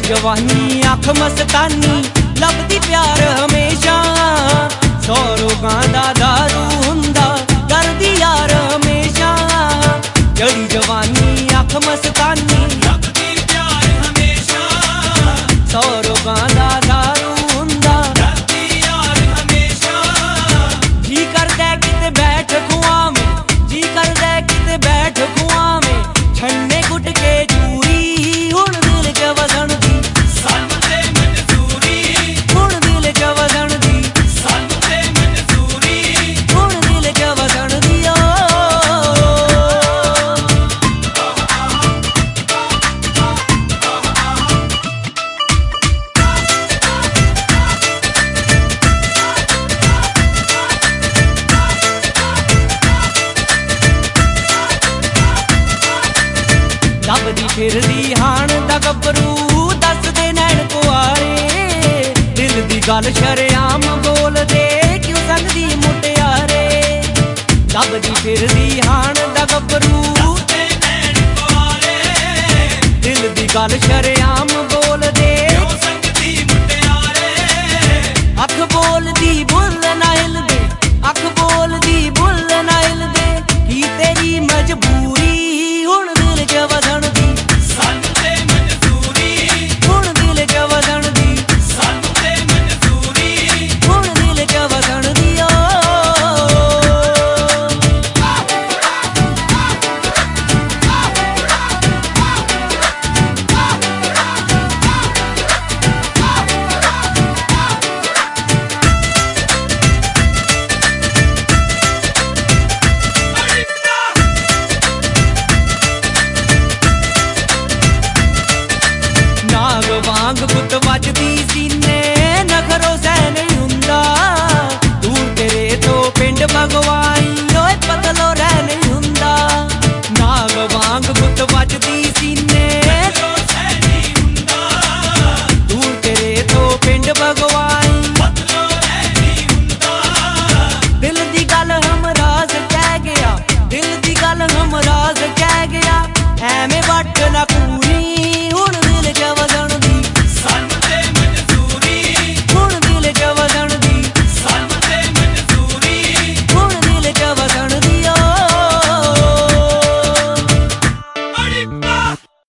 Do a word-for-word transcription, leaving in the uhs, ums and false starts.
जवानी अख मस्तानी लभदी प्यार हमेशा। सौ रोगां दा दारू हुंदा करदी यार हमेशा। जड़ी जवानी अख मस्तानी लभदी प्यार हमेशा। सौ रोगां दा दारू हुंदा करदी यार हमेशा। जी करदा किते बैठ खुआ में, जी करदा किते बैठ खुआ में, छन्ने कुट के जूरी हुण दिल च वसन दी सानू ते मंजूरी। हुण दिल च वसन दी सानू ते मंजूरी। हुण दिल च वसन दी ओ। लभदी फिरदी हाण दा गबरू दस दे नैन कुआरे। दिल दी गल शरेआम बोल दे क्यों संगदी मुटियारे। लभदी फिरदी हाण दा गबरू दस दे नैन कुआरे। दिल दी गल शरेआम